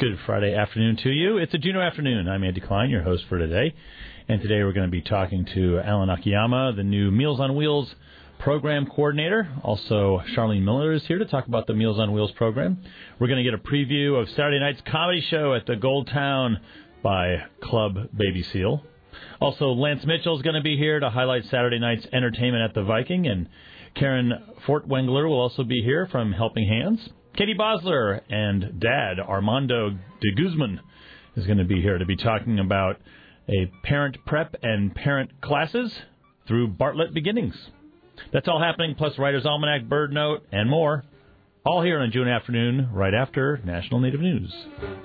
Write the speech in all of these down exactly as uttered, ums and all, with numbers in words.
Good Friday afternoon to you. It's a Juneau afternoon. I'm Andy Klein, your host for today. And today we're going to be talking to Alan Akiyama, the new Meals on Wheels program coordinator. Also, Charlene Miller is here to talk about the Meals on Wheels program. We're going to get a preview of Saturday night's comedy show at the Gold Town by Club Baby Seal. Also, Lance Mitchell is going to be here to highlight Saturday night's entertainment at the Viking. And Karen Fortwengler will also be here from Helping Hands. Katie Bosler and Dad Armando de Guzman is going to be here to be talking about a parent prep and parent classes through Bartlett Beginnings. That's all happening, plus Writer's Almanac, Bird Note, and more. All here on a June afternoon, right after National Native News.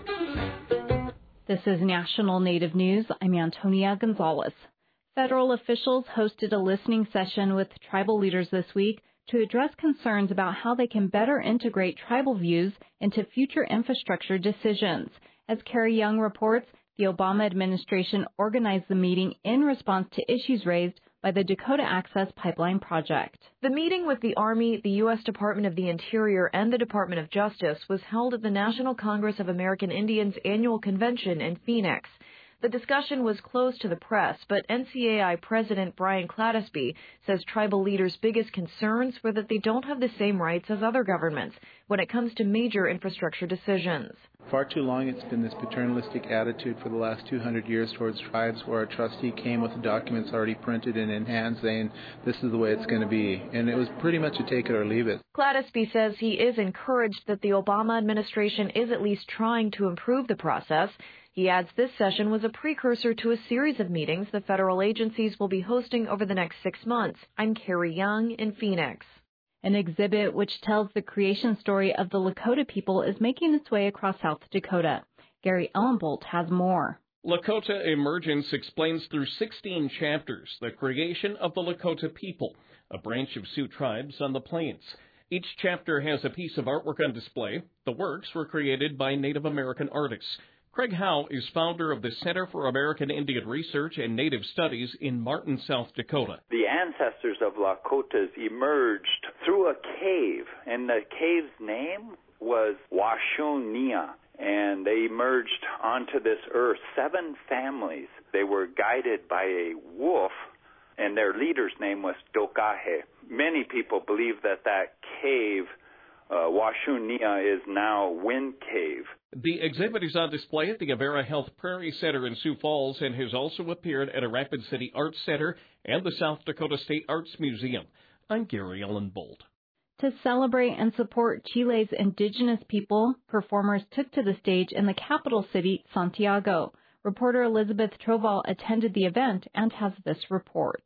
This is National Native News. I'm Antonia Gonzalez. Federal officials hosted a listening session with tribal leaders this week to address concerns about how they can better integrate tribal views into future infrastructure decisions. As Carrie Young reports, the Obama administration organized the meeting in response to issues raised by the Dakota Access Pipeline project. The meeting with the Army, the U S Department of the Interior, and the Department of Justice was held at the National Congress of American Indians annual convention in Phoenix. The discussion was closed to the press, but N C A I President Brian Clattisby says tribal leaders' biggest concerns were that they don't have the same rights as other governments when it comes to major infrastructure decisions. Far too long it's been this paternalistic attitude for the last two hundred years towards tribes where a trustee came with the documents already printed and in hand saying this is the way it's going to be. And it was pretty much a take it or leave it. Clattisby says he is encouraged that the Obama administration is at least trying to improve the process. He adds this session was a precursor to a series of meetings the federal agencies will be hosting over the next six months. I'm Carrie Young in Phoenix. An exhibit which tells the creation story of the Lakota people is making its way across South Dakota. Gary Ellenbolt has more. Lakota Emergence explains through sixteen chapters the creation of the Lakota people, a branch of Sioux tribes on the plains. Each chapter has a piece of artwork on display. The works were created by Native American artists. Craig Howe is founder of the Center for American Indian Research and Native Studies in Martin, South Dakota. The ancestors of Lakotas emerged through a cave, and the cave's name was Washunia, and they emerged onto this earth, seven families. They were guided by a wolf, and their leader's name was Dokahe. Many people believe that that cave, uh, Washunia, is now Wind Cave. The exhibit is on display at the Avera Health Prairie Center in Sioux Falls and has also appeared at a Rapid City Arts Center and the South Dakota State Arts Museum. I'm Gary Ellenbolt. To celebrate and support Chile's indigenous people, performers took to the stage in the capital city, Santiago. Reporter Elizabeth Troval attended the event and has this report.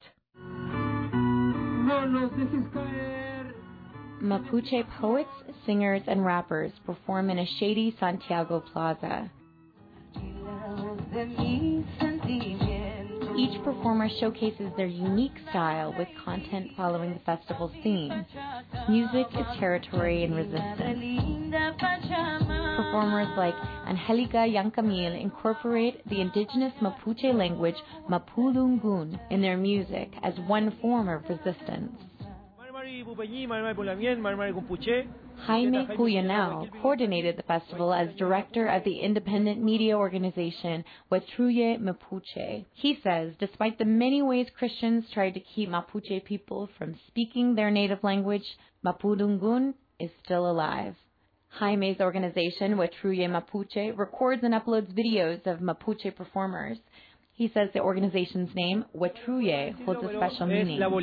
Mapuche poets, singers, and rappers perform in a shady Santiago plaza. Each performer showcases their unique style with content following the festival's theme. Music is territory and resistance. Performers like Angelica Yancamil incorporate the indigenous Mapuche language Mapudungun in their music as one form of resistance. Jaime Cuyanao coordinated the festival as director of the independent media organization Wetruye Mapuche. He says despite the many ways Christians tried to keep Mapuche people from speaking their native language, Mapudungun is still alive. Jaime's organization Wetruye Mapuche records and uploads videos of Mapuche performers. He says the organization's name, Wetruye, holds a special meaning. The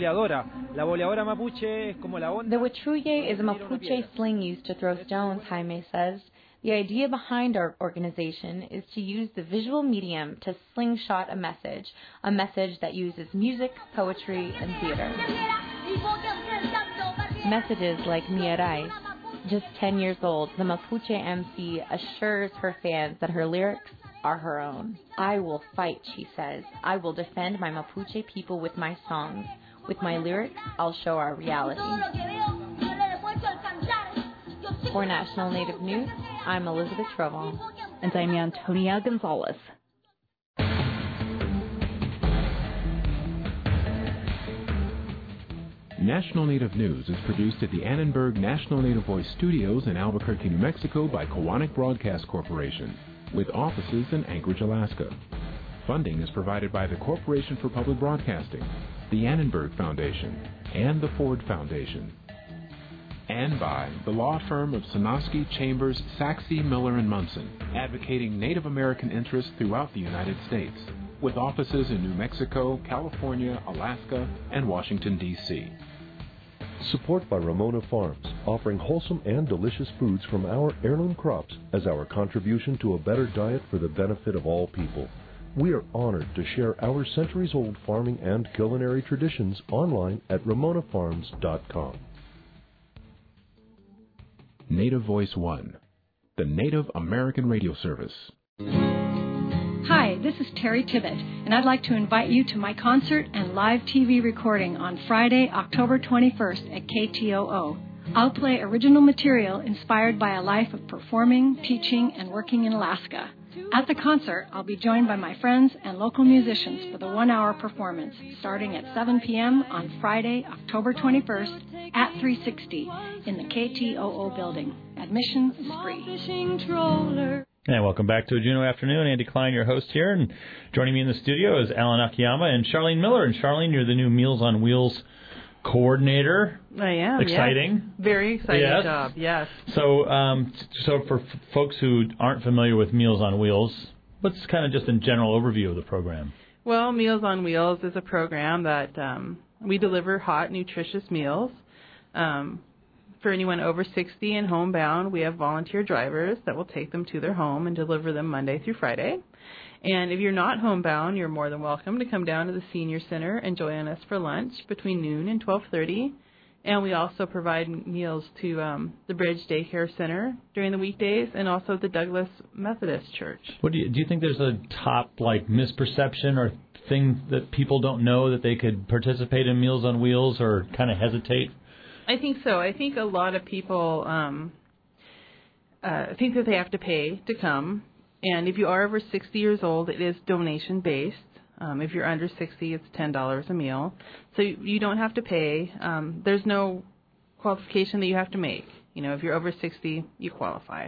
Wetruye is a Mapuche sling used to throw stones, Jaime says. The idea behind our organization is to use the visual medium to slingshot a message, a message that uses music, poetry, and theater. Messages like Miarai. Just ten years old, the Mapuche M C assures her fans that her lyrics are her own. I will fight, she says. I will defend my Mapuche people with my songs. With my lyrics, I'll show our reality. For National Native News, I'm Elizabeth Troval. And I'm Antonia Gonzalez. National Native News is produced at the Annenberg National Native Voice Studios in Albuquerque, New Mexico by Kowanik Broadcast Corporation, with offices in Anchorage, Alaska. Funding is provided by the Corporation for Public Broadcasting, the Annenberg Foundation, and the Ford Foundation. And by the law firm of Sonosky, Chambers, Saxe, Miller and Munson, advocating Native American interests throughout the United States, with offices in New Mexico, California, Alaska, and Washington, D C Support by Ramona Farms, offering wholesome and delicious foods from our heirloom crops as our contribution to a better diet for the benefit of all people. We are honored to share our centuries-old farming and culinary traditions online at ramona farms dot com. Native Voice One, the Native American Radio Service. Hi, this is Terry Tibbett, and I'd like to invite you to my concert and live T V recording on Friday, October twenty-first at K T O O. I'll play original material inspired by a life of performing, teaching, and working in Alaska. At the concert, I'll be joined by my friends and local musicians for the one-hour performance, starting at seven p.m. on Friday, October twenty-first at three sixty in the K T O O building. Admission is free. And welcome back to a Juneau Afternoon. Andy Klein, your host here, and joining me in the studio is Alan Akiyama and Charlene Miller. And Charlene, you're the new Meals on Wheels coordinator. I am. Exciting. Yes. Very exciting yes. job. Yes. So, um, so for f- folks who aren't familiar with Meals on Wheels, what's kind of just a general overview of the program? Well, Meals on Wheels is a program that um, we deliver hot, nutritious meals. Um, for anyone over sixty and homebound, we have volunteer drivers that will take them to their home and deliver them Monday through Friday. And if you're not homebound, you're more than welcome to come down to the Senior Center and join us for lunch between noon and twelve thirty. And we also provide meals to um, the Bridge Daycare Center during the weekdays and also the Douglas Methodist Church. What do you, do you think there's a top, like, misperception or thing that people don't know that they could participate in Meals on Wheels or kind of hesitate? I think so. I think a lot of people um, uh, think that they have to pay to come. And if you are over sixty years old, it is donation-based. Um, if you're under sixty, it's ten dollars a meal. So you don't have to pay. Um, there's no qualification that you have to make. You know, if you're over sixty, you qualify.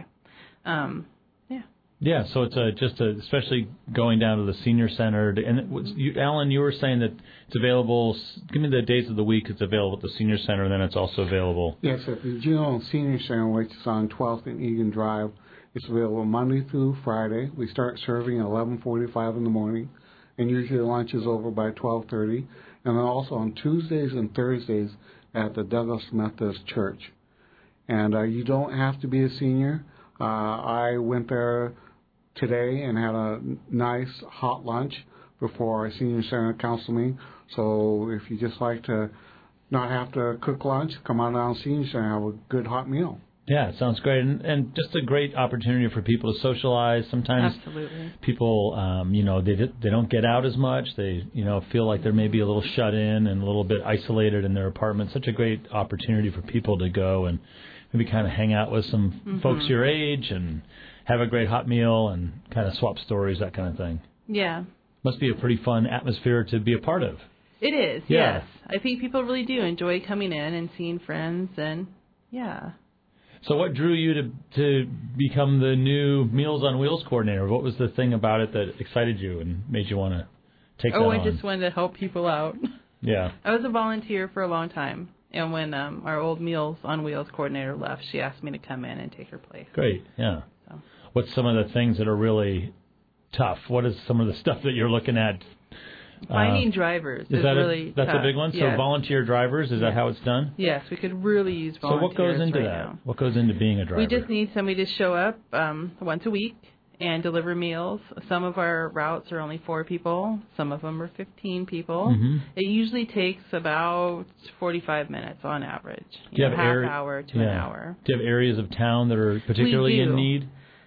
Um, yeah. Yeah, so it's a, just a, especially going down to the Senior Center. And it was, you, Alan, you were saying that it's available. Give me the days of the week it's available at the Senior Center, and then it's also available. Yes, at the Juneau Senior Center, which is on twelfth and Egan Drive. It's available Monday through Friday. We start serving at eleven forty-five in the morning, and usually lunch is over by twelve thirty. And then also on Tuesdays and Thursdays at the Douglas Methodist Church. And uh, you don't have to be a senior. Uh, I went there today and had a nice hot lunch before our Senior Center council meeting. So if you just like to not have to cook lunch, come on down to Senior Center and have a good hot meal. Yeah, it sounds great, and, and just a great opportunity for people to socialize. Sometimes Absolutely. people, um, you know, they they don't get out as much. They, you know, feel like they're maybe a little shut in and a little bit isolated in their apartment. Such a great opportunity for people to go and maybe kind of hang out with some mm-hmm. folks your age and have a great hot meal and kind of swap stories, that kind of thing. Yeah. Must be a pretty fun atmosphere to be a part of. It is, yeah. yes. I think people really do enjoy coming in and seeing friends, and yeah. So what drew you to to become the new Meals on Wheels coordinator? What was the thing about it that excited you and made you want to take oh, that on? Oh, I just wanted to help people out. Yeah. I was a volunteer for a long time, and when um, our old Meals on Wheels coordinator left, she asked me to come in and take her place. Great, yeah. So. What's some of the things that are really tough? What is some of the stuff that you're looking at? Finding uh, drivers is, is that really a, That's tough. a big one? Yes. So volunteer drivers, is yes. that how it's done? Yes, we could really use volunteers So what goes into right that? now. What goes into being a driver? We just need somebody to show up um, once a week and deliver meals. Some of our routes are only four people. Some of them are fifteen people. Mm-hmm. It usually takes about forty-five minutes on average. Do you know, have half area, hour to yeah. an hour. Do you have areas of town that are particularly we do. in need?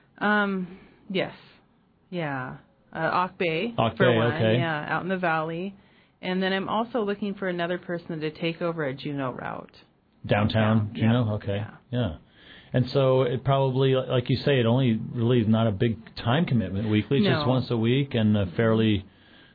Um, yes. Yeah. Uh, Auk Bay, Auk for Bay, one. okay. Yeah, out in the valley. And then I'm also looking for another person to take over a Juneau route. Downtown, Downtown. Juneau? Yeah. Okay. Yeah. yeah. And so it probably, like you say, it only really is not a big time commitment weekly. It's no. just once a week and a fairly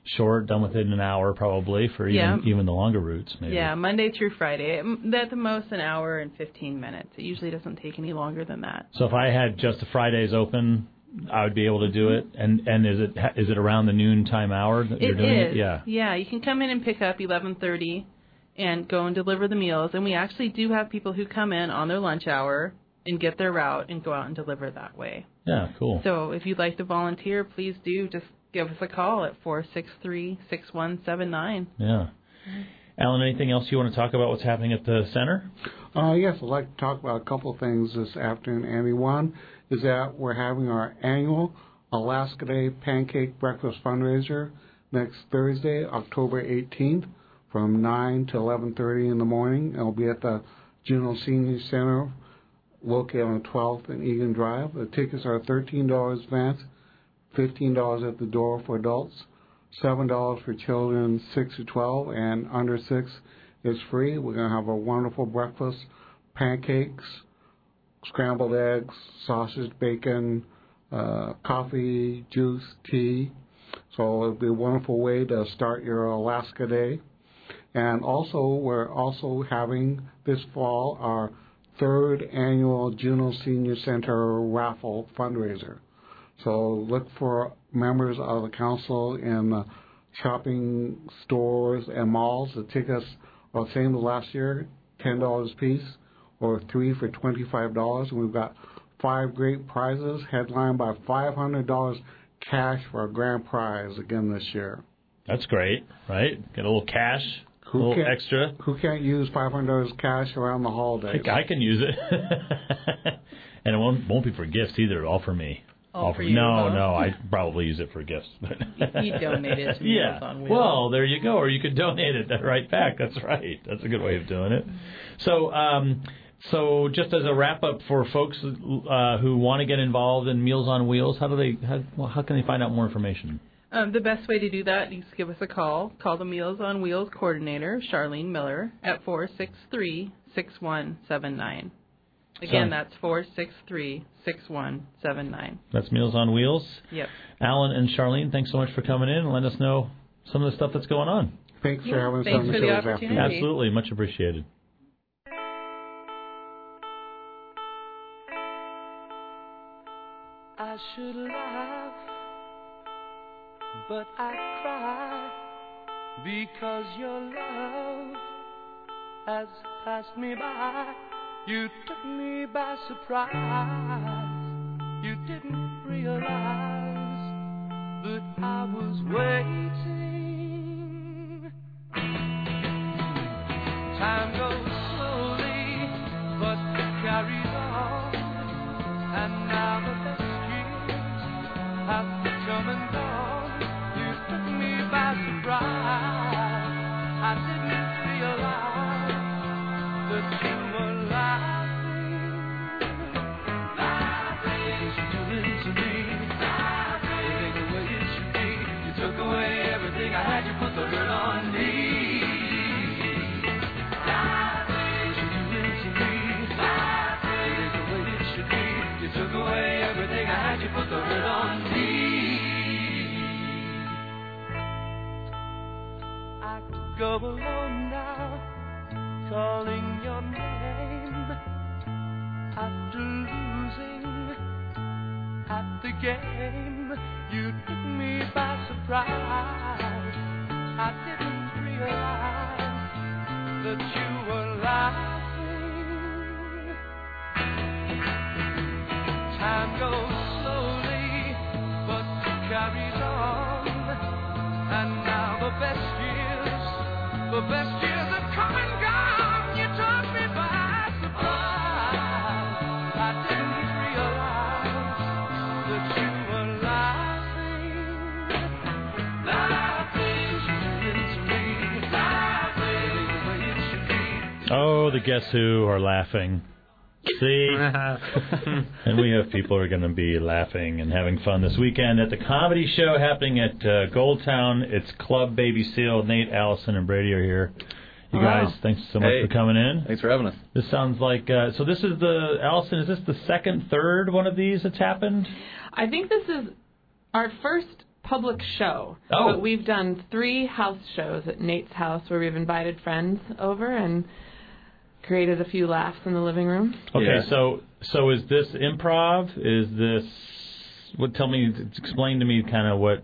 short, done within an hour probably for even yeah. even the longer routes. Maybe. Yeah, Monday through Friday. At the most, an hour and fifteen minutes. It usually doesn't take any longer than that. So if I had just the Fridays open, I would be able to do it. And and is it is it around the noon time hour that you're it doing is. it? Yeah. Yeah, you can come in and pick up eleven thirty and go and deliver the meals. And we actually do have people who come in on their lunch hour and get their route and go out and deliver that way. Yeah, cool. So if you'd like to volunteer, please do. Just give us a call at four six three, six one seven nine. Yeah. Alan, anything else you want to talk about what's happening at the center? Uh, yes, I'd like to talk about a couple of things this afternoon, Andy. One is that we're having our annual Alaska Day Pancake Breakfast fundraiser next Thursday, October eighteenth, from nine to eleven thirty in the morning. It'll be at the Juneau Senior Center, located on twelfth and Egan Drive. The tickets are thirteen dollars advance, fifteen dollars at the door for adults, seven dollars for children six to twelve, and under six is free. We're going to have a wonderful breakfast, pancakes, scrambled eggs, sausage, bacon, uh, coffee, juice, tea. So it'll be a wonderful way to start your Alaska Day. And also, we're also having this fall our third annual Juneau Senior Center raffle fundraiser. So look for members of the council in the shopping stores and malls. The tickets are the same as last year, ten dollars a piece, or three for twenty-five dollars. And we've got five great prizes, headlined by five hundred dollars cash for a grand prize again this year. That's great, right? Get a little cash, a who little extra. Who can't use five hundred dollars cash around the holidays? I can use it. And it won't, won't be for gifts either, all for me. All, all for for you, No, huh? no, I'd probably use it for gifts. You donate it to Meals yeah. on Wheels. Well, there you go. Or you could donate it right back. That's right. That's a good way of doing it. So, um, so just as a wrap up for folks uh, who want to get involved in Meals on Wheels, how do they? How, well, how can they find out more information? Um, the best way to do that is give us a call. Call the Meals on Wheels coordinator, Charlene Miller, at four six three, six one seven nine. Again, so, that's four six three, six one seven nine. That's Meals on Wheels. Yep. Alan and Charlene, thanks so much for coming in and letting us know some of the stuff that's going on. Thanks yeah, for having us thanks on the for show the this opportunity. afternoon. Absolutely. Much appreciated. I should laugh, but I cry, because your love has passed me by. You took me by surprise. You didn't realize that I was waiting. Time goes slowly, but it carries on, and now the best have come and gone. You took me by surprise. I didn't realize that you were laughing, laughing. You did it to me, laughing the way it should be. You took away everything I had. You put the hurt on me. Laughing. You did it to me, laughing the way it should be. You took away everything I had. You put the hurt on me. Go alone now, calling your name, after losing at the game. You took me by surprise. I didn't realize that you were laughing. Time goes slowly, but it carries on, and now the best years The best years have come and gone. You took me by surprise. I didn't realize that you were laughing, laughing. You did it to me, laughing the way it should be. Oh, the Guess Who are laughing. See? And we have people who are going to be laughing and having fun this weekend at the comedy show happening at uh, Goldtown. It's Club Baby Seal. Nate, Allison, and Brady are here. You oh, guys, wow. thanks so much hey. for coming in. Thanks for having us. This sounds like, uh, so this is the, Allison, is this the second, third one of these that's happened? I think this is our first public show. Oh. But we've done three house shows at Nate's house where we've invited friends over and created a few laughs in the living room. Okay, Yeah. so so is this improv? Is this what? Tell me, explain to me, kind of what.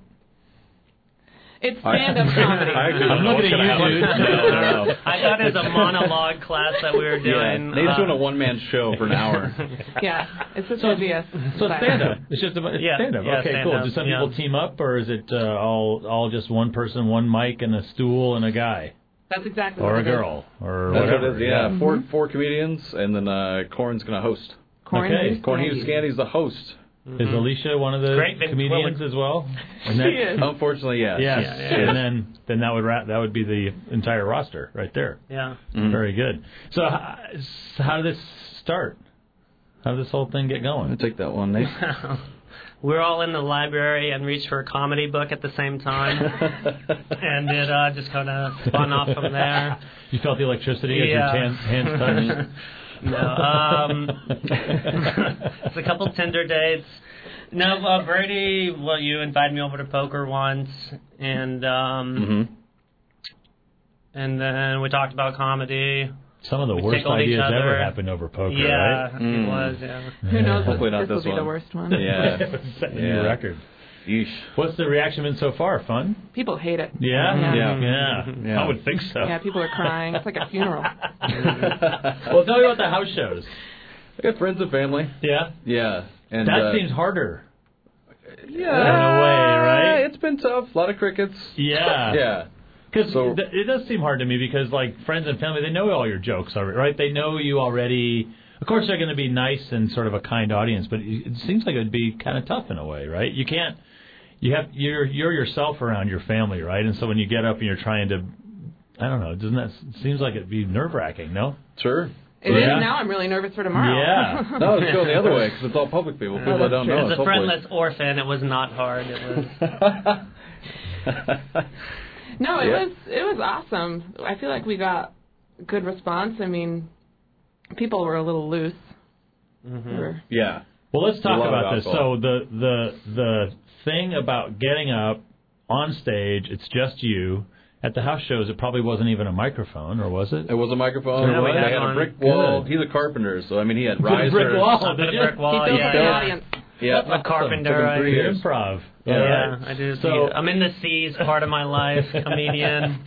It's stand-up comedy. I actually don't I'm know looking what's at gonna you, dude. happen. No, no, no. I thought it was a monologue class that we were doing. Yeah, Nate's uh, doing a one-man show for an hour. Yeah, it's just going to be a So stand-up. It's just about it's Yeah, stand-up. yeah, okay, stand-up, cool. Do some yeah. people team up, or is it uh, all all just one person, one mic, and a stool, and a guy, That's exactly or what a it is. girl, or That's whatever? what it is. Yeah, four four comedians, and then uh, Corn's gonna host. Corn Okay. Hughes Corn Candy. Hughes Candy's the host. Is Alicia one of the Great big comedians as well? And She that- is. Unfortunately, yes. Yes. Yeah, yeah. And then then that would ra- that would be the entire roster right there. Yeah. Mhm. Very good. So, h- so how did this start? How did this whole thing get I'm gonna going? take that one, Nate. We were all in the library and reached for a comedy book at the same time, and it uh, just kind of spun off from there. You felt the electricity as Yeah. your hands, hands touched? No, um, it's a couple Tinder dates. No, uh, Brady, well, you invited me over to poker once, and um, hmm and then we talked about comedy. Some of the We worst tickled each ideas ever other. happened over poker, Yeah, right? it Mm. was. Yeah. Who knows if Hopefully not this will this be one. the worst one. Yeah. Setting a Yeah. new record. Yeesh. What's the reaction been so far? Fun? People hate it. Yeah? Yeah. Yeah. Yeah. Yeah. I would think so. Yeah, people are crying. It's like a funeral. Well, tell me about the house shows. I got friends and family. Yeah? Yeah. And That uh, seems harder. yeah, in a way, right? It's been tough. A lot of crickets. Yeah. Yeah. Because So- th- it does seem hard to me because, like, friends and family, they know all your jokes already, right? They know you already. Of course, they're going to be nice and sort of a kind audience, but it it seems like it would be kind of tough in a way, right? You can't. You have you're you're yourself around your family, right? And so when you get up and you're trying to, I don't know, doesn't that seems like it'd be nerve wracking? No. Sure. It Yeah. is now. I'm really nervous for tomorrow. Yeah. No, it's going the other way because it's all public people. People that don't know. As us, a hopefully. friendless orphan, it was not hard. It was. No, it Yeah. was it was awesome. I feel like we got good response. I mean, people were a little loose. Mm-hmm. Or- Yeah. Well, let's talk A lot of about this. So alcohol. the the the thing about getting up on stage, it's just you. At the house shows, it probably wasn't even a microphone, or was it? It was a microphone. Yeah, we they had had one. a brick wall. Good. He's a carpenter, so I mean, he had Put a risers. brick wall. Up did at a you? brick wall. he built yeah, up the yeah. audience. Yeah, A carpenter. Took him I- three Good years. improv. Yeah, All right. I do. So- I'm in the seas part of my life, comedian.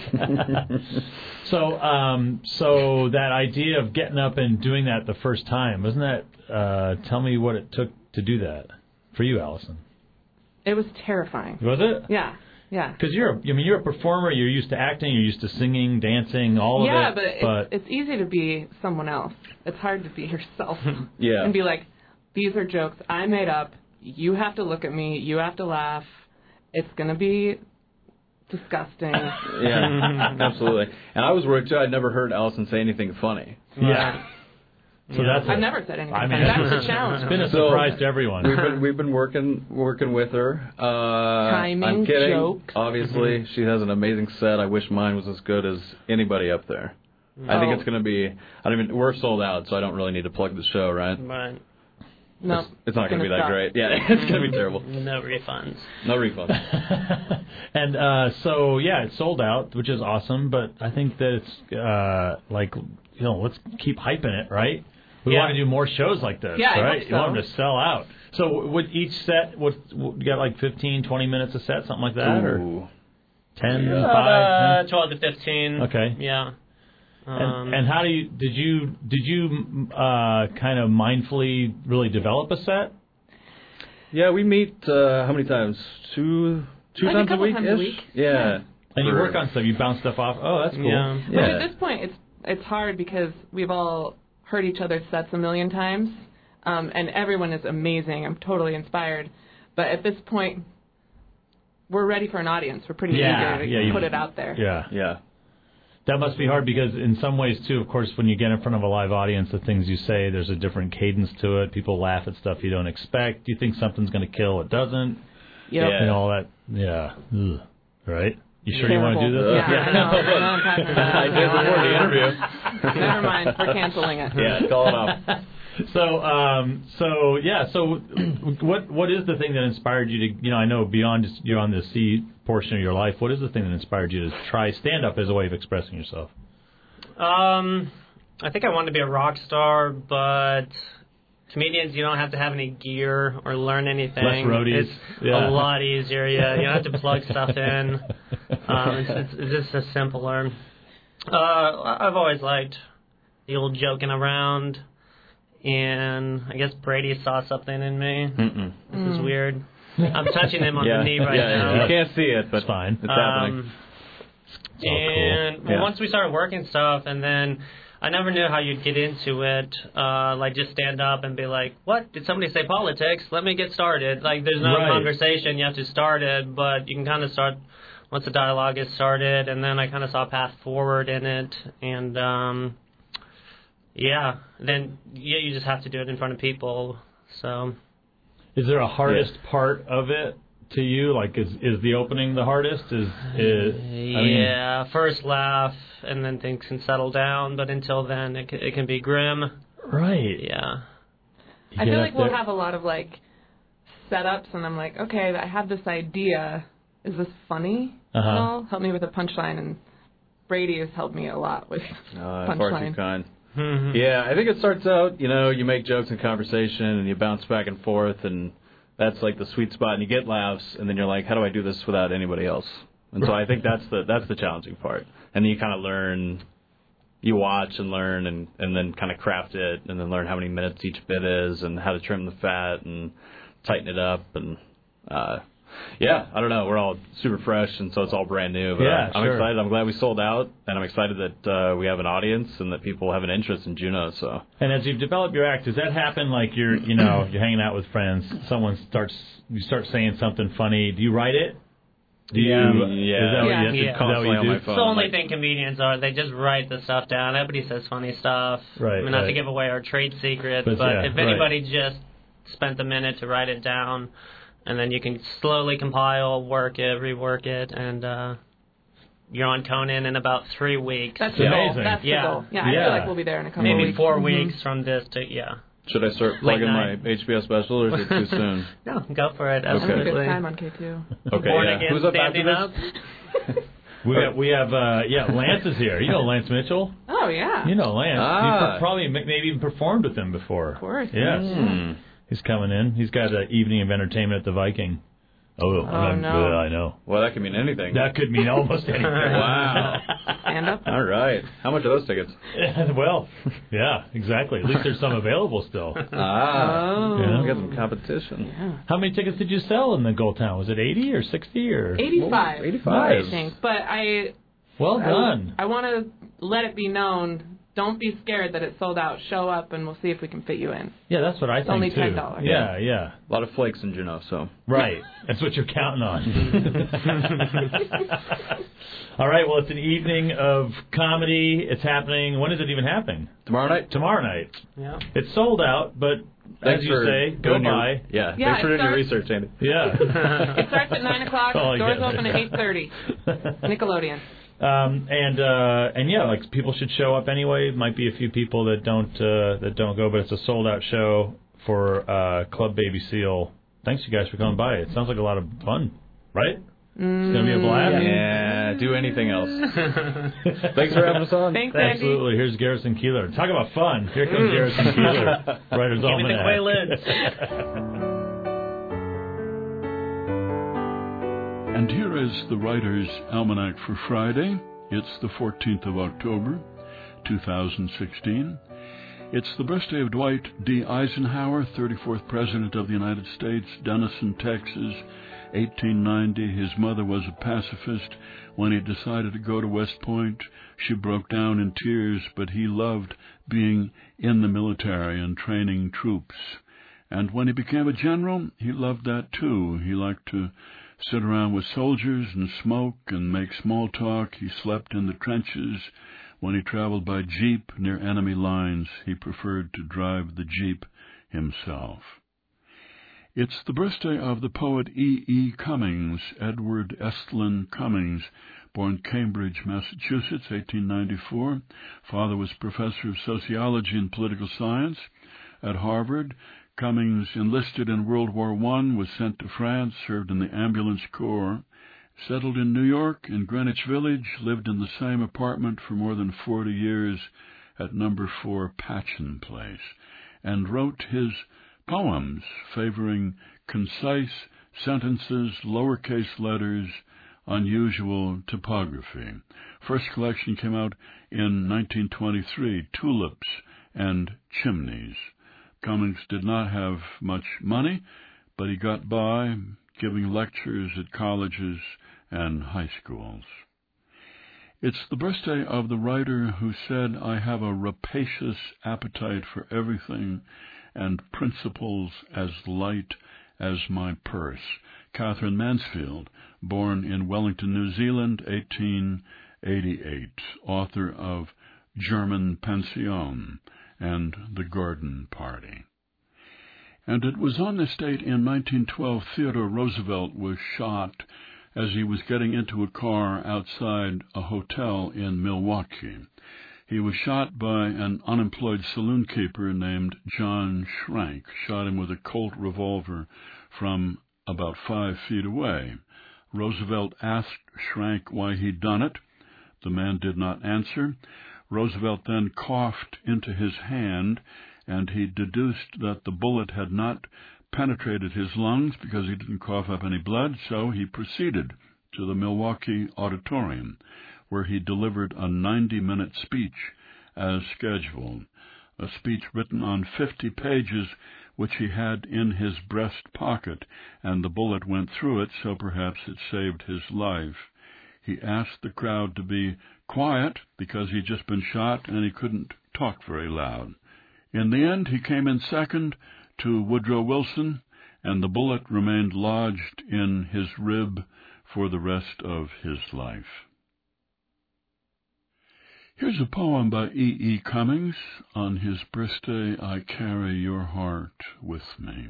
So, um, so that idea of getting up and doing that the first time, wasn't that? Uh, tell me what it took to do that for you, Allison. It was terrifying. Was it? Yeah, yeah. Because you're, a, I mean, you're a performer. You're used to acting. You're used to singing, dancing, all yeah, of but, it. it's, it's easy to be someone else. It's hard to be yourself. Yeah. And be like, these are jokes I made up. You have to look at me. You have to laugh. It's gonna be disgusting. Yeah, absolutely. And I was worried too. I'd never heard Allison say anything funny. yeah. So that's. I've a- never said anything. I mean, That's it's- the challenge. It's been a So, surprise to everyone. We've been we've been working working with her. Uh, Timing, I'm kidding. jokes. Obviously, she has an amazing set. I wish mine was as good as anybody up there. I think Oh. it's going to be. I don't even. We're sold out, so I don't really need to plug the show, right? But No, It's, it's not going to be that suck. great. Yeah, it's going to be terrible. no refunds. No refund. and uh, so yeah, it's sold out, which is awesome. But I think that it's uh, like you know, let's keep hyping it, right? We Yeah. want to do more shows like this, Yeah, I right? hope You want so. them to sell out. So would each set, what you got like fifteen, twenty minutes a set, something like that, or Ooh. ten, Yeah. Uh, five? ten? twelve to fifteen. Okay. Yeah. Um, And, and how do you did you did you uh, kind of mindfully really develop a set? Yeah, we meet uh, how many times? Two two Like a times a couple week. times a week. Yeah. And you For- work on stuff, you bounce stuff off. Oh, that's cool. Yeah. But Yeah. at this point, it's it's hard because we've all heard each other's sets a million times, um, and everyone is amazing. I'm totally inspired. But at this point, we're ready for an audience. We're pretty Yeah, eager to yeah, you- put it out there. Yeah. Yeah. That must be hard because in some ways, too, of course, when you get in front of a live audience, the things you say, there's a different cadence to it. People laugh at stuff you don't expect. You think something's going to kill, it doesn't. Yep. Yeah. And all that. Yeah. Ugh. Right? You sure you want to do this? Yeah, I know. I know I'm talking about. I did before the interview. Never mind. We're canceling it. Yeah, call it off. So, um, so yeah. So, what what is the thing that inspired you to? You know, I know beyond just you're on the C portion of your life. What is the thing that inspired you to try stand up as a way of expressing yourself? Um, I think I wanted to be a rock star, but comedians, you don't have to have any gear or learn anything. Less roadies. It's yeah. a lot easier. Yeah, you don't have to plug stuff in. Um, it's, it's, it's just a simpler. Uh, I've always liked the old joking around. And I guess Brady saw something in me. Mm-mm. This mm. is weird. I'm touching him on yeah. the knee right yeah, now. You can't see it, but it's fine. It's happening. Um, it's all and cool. well, yeah. once we started working stuff, and then I never knew how you'd get into it. Uh, like just stand up and be like, "What? Did somebody say politics? Let me get started." Like there's no right. conversation. You have to start it, but you can kind of start once the dialogue is started. And then I kind of saw a path forward in it, and. um Yeah, then yeah, you just have to do it in front of people. So, is there a hardest yeah. part of it to you? Like, is is the opening the hardest? Is, is I yeah, mean, first laugh, and then things can settle down. But until then, it can, it can be grim. Right. Yeah. I feel like we'll have a lot of like setups, and I'm like, okay, I have this idea. Is this funny uh-huh. at all? Help me with a punchline, and Brady has helped me a lot with uh, punchline. Kind. Mm-hmm. Yeah, I think it starts out, you know, you make jokes in conversation and you bounce back and forth, and that's like the sweet spot, and you get laughs, and then you're like, how do I do this without anybody else? And so I think that's the that's the challenging part. And then you kind of learn, you watch and learn, and, and then kind of craft it, and then learn how many minutes each bit is, and how to trim the fat, and tighten it up, and uh, yeah, I don't know. We're all super fresh, and so it's all brand new. But yeah, I'm sure. excited. I'm glad we sold out, and I'm excited that uh, we have an audience and that people have an interest in Juno. So. And as you've developed your act, does that happen like you're, you know, you're hanging out with friends, someone starts, you start saying something funny. Do you write it? Do you? Yeah. Is that yeah. what you, yeah. Is that what you on do? my It's phone. the only like, thing comedians are. They just write the stuff down. Everybody says funny stuff. Right. I mean, not right. to give away our trade secret, but, but yeah, if right. anybody just spent a minute to write it down, and then you can slowly compile, work it, rework it, and uh, you're on Conan in about three weeks. That's the amazing. goal. That's yeah. the goal. Yeah, yeah. I feel like we'll be there in a couple Maybe of weeks. four mm-hmm. weeks from this to, yeah. Should I start plugging my H B O special, or is it too soon? No, go for it. Okay. Having a Absolutely. good time on K two. Okay, Born yeah. again, Who's up standing after up. this? We have, we have uh, yeah, Lance is here. You know Lance Mitchell? Oh, yeah. You know Lance. Ah. You've probably maybe even performed with him before. Of course. Yes. Mm. He's coming in. He's got an evening of entertainment at the Viking. Oh, Oh, I'm, no. uh, I know. Well, that could mean anything. That could mean almost anything. Wow. Stand up. All right. How much are those tickets? Well, yeah, exactly. At least there's some available still. Ah. Oh. Yeah. We got some competition. Yeah. How many tickets did you sell in the Gold Town? Was it eighty or sixty or? eighty-five. Oh, eighty-five. I think. But I... Well done. I, I want to let it be known, don't be scared that it's sold out. Show up, and we'll see if we can fit you in. Yeah, that's what I It's think only too. ten dollars. Yeah, yeah. A lot of flakes in Juneau, so. Right. That's what you're counting on. All right, well, it's an evening of comedy. It's happening. When is it even happening? Tomorrow night? Tomorrow night. Yeah. It's sold out, but Thanks as you for say, go doing your- by. yeah, Yeah, thanks for it doing your starts- research, Andy. Yeah. It starts at nine o'clock. Oh, I Doors get it. open at eight thirty. Nickelodeon. Um, and uh, and yeah, like people should show up anyway. Might be a few people that don't uh, that don't go, but it's a sold out show for uh, Club Baby Seal. Thanks you guys for coming by. It sounds like a lot of fun, right? Mm, It's gonna be a blast. Yeah, do anything else. Thanks for having us on. Thanks, Andy. Absolutely. Here's Garrison Keeler. Talk about fun. Here comes Garrison Keeler. Writer's Give me the Almanac. Quaaludes. And here is the Writer's Almanac for Friday. It's the fourteenth of October, two thousand sixteen. It's the birthday of Dwight D. Eisenhower, thirty-fourth President of the United States, Denison, Texas, eighteen ninety. His mother was a pacifist. When he decided to go to West Point, she broke down in tears, but he loved being in the military and training troops. And when he became a general, he loved that too. He liked to sit around with soldiers and smoke and make small talk. He slept in the trenches. When he traveled by jeep near enemy lines, he preferred to drive the jeep himself. It's the birthday of the poet E. E. Cummings, Edward Estlin Cummings, born Cambridge, Massachusetts, eighteen ninety-four. Father was professor of sociology and political science at Harvard. Cummings enlisted in World War One, was sent to France, served in the Ambulance Corps, settled in New York, in Greenwich Village, lived in the same apartment for more than forty years at number four Patchen Place, and wrote his poems favoring concise sentences, lowercase letters, unusual typography. First collection came out in nineteen twenty-three, Tulips and Chimneys. Cummings did not have much money, but he got by giving lectures at colleges and high schools. It's the birthday of the writer who said, "I have a rapacious appetite for everything and principles as light as my purse." Catherine Mansfield, born in Wellington, New Zealand, eighteen eighty-eight, author of German Pension and The Garden Party. And it was on this date in nineteen twelve Theodore Roosevelt was shot as he was getting into a car outside a hotel in Milwaukee. He was shot by an unemployed saloon keeper named John Schrank, shot him with a Colt revolver from about five feet away. Roosevelt asked Schrank why he'd done it. The man did not answer. Roosevelt then coughed into his hand, and he deduced that the bullet had not penetrated his lungs because he didn't cough up any blood, so he proceeded to the Milwaukee Auditorium, where he delivered a ninety-minute speech as scheduled, a speech written on fifty pages, which he had in his breast pocket, and the bullet went through it, so perhaps it saved his life. He asked the crowd to be quiet because he'd just been shot and he couldn't talk very loud. In the end, he came in second to Woodrow Wilson, and the bullet remained lodged in his rib for the rest of his life. Here's a poem by E. E. Cummings. On his birthday, I carry your heart with me.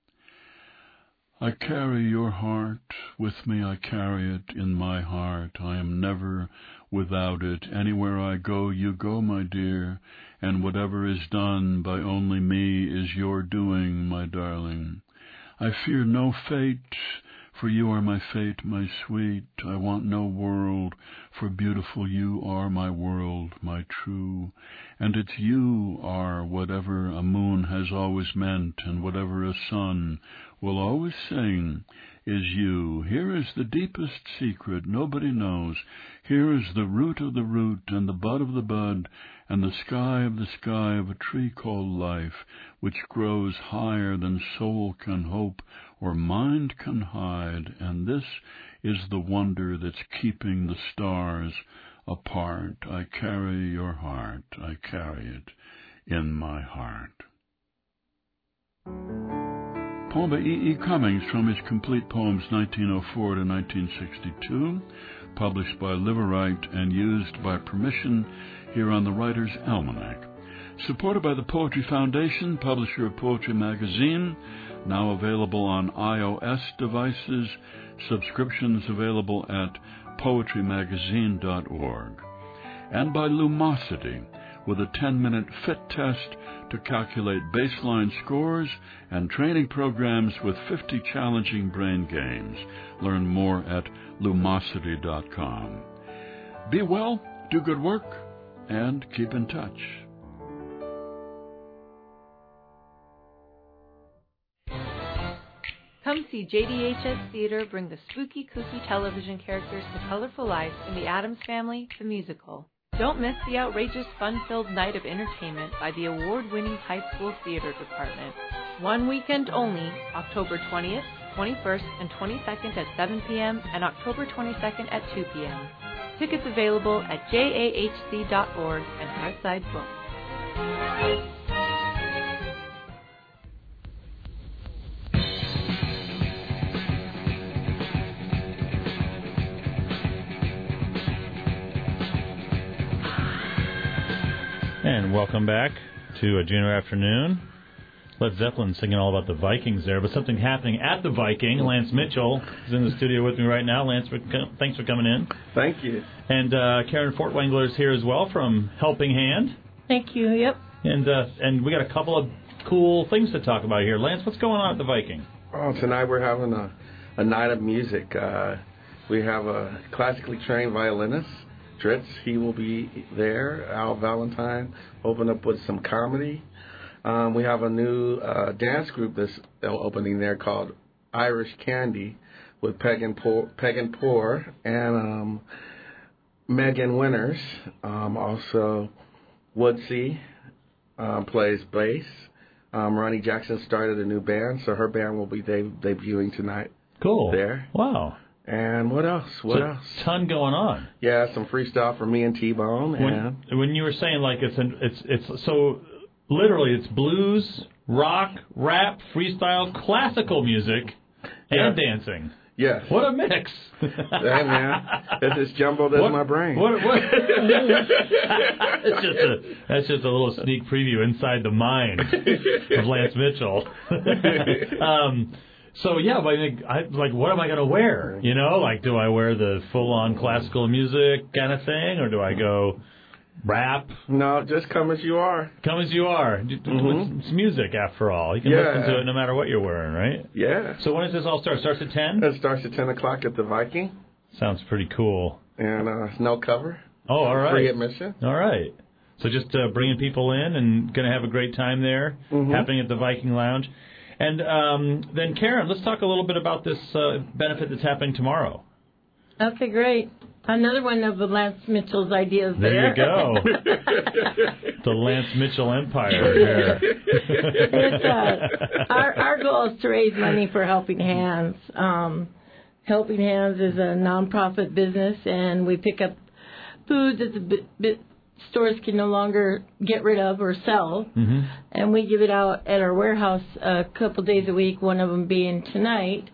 I carry your heart with me, I carry it in my heart. I am never without it. Anywhere I go, you go, my dear, and whatever is done by only me is your doing, my darling. I fear no fate, for you are my fate, my sweet. I want no world, for beautiful you are my world, my true. And it's you are whatever a moon has always meant, and whatever a sun will always sing, is you. Here is the deepest secret nobody knows. Here is the root of the root, and the bud of the bud, and the sky of the sky of a tree called life, which grows higher than soul can hope or mind can hide. And this is the wonder that's keeping the stars apart. I carry your heart, I carry it in my heart. Poem by E. E. Cummings from his Complete Poems nineteen oh four to nineteen sixty-two, published by Liverite and used by permission here on the Writer's Almanac. Supported by the Poetry Foundation, publisher of Poetry Magazine, now available on iOS devices, subscriptions available at poetry magazine dot org. And by Lumosity, with a ten-minute fit test to calculate baseline scores and training programs with fifty challenging brain games. Learn more at lumosity dot com. Be well, do good work, and keep in touch. Come see J D H S Theater bring the spooky, kooky television characters to colorful life in The Addams Family, the musical. Don't miss the outrageous, fun-filled night of entertainment by the award-winning high school theater department. One weekend only, October twentieth, twenty-first, and twenty-second at seven p.m. and October twenty-second at two p.m. Tickets available at J A H C dot org and Outside Books. And welcome back to a Juno Afternoon. Led Zeppelin singing all about the Vikings there, but something happening at the Viking. Lance Mitchell is in the studio with me right now. Lance, thanks for coming in. Thank you. And uh, Karen Fortwangler is here as well from Helping Hand. Thank you, yep. And uh, and we got a couple of cool things to talk about here. Lance, what's going on at the Viking? Oh, tonight we're having a, a night of music. Uh, we have a classically trained violinist, Dritz. He will be there. Al Valentine open up with some comedy. Um, we have a new uh, dance group that's opening there called Irish Candy with Pagan Poor, Pagan Poor and um, Megan Winters. Um, also, Woodsy um, plays bass. Um, Ronnie Jackson started a new band, so her band will be deb- debuting tonight. Cool. There. Wow. And what else? What so else? Ton going on. Yeah, some freestyle from me and T-Bone. When, and when you were saying like it's an, it's it's so literally it's blues, rock, rap, freestyle, classical music, and yeah. dancing. Yes. What a mix. Hey, man. That's as jumbled as what, my brain. What, what? That's just a that's just a little sneak preview inside the mind of Lance Mitchell. um, so yeah, but I think I like what am I going to wear? You know, like do I wear the full on classical music kind of thing, or do I go rap? No, just come as you are. Come as you are. Mm-hmm. It's music, after all. You can yeah. listen to it no matter what you're wearing, right? Yeah. So when does this all start? Starts at ten? It starts at ten o'clock at the Viking. Sounds pretty cool. And uh, no cover. Oh, all right. Free admission. All right. So just uh, bringing people in and going to have a great time there, mm-hmm. happening at the Viking Lounge. And um, then, Karen, let's talk a little bit about this uh, benefit that's happening tomorrow. Okay, great. Another one of Lance Mitchell's ideas there. There you go. The Lance Mitchell Empire there. It's, uh, our, our goal is to raise money for Helping Hands. Um, Helping Hands is a nonprofit business, and we pick up food that the bit, bit stores can no longer get rid of or sell, mm-hmm. and we give it out at our warehouse a couple days a week, one of them being tonight.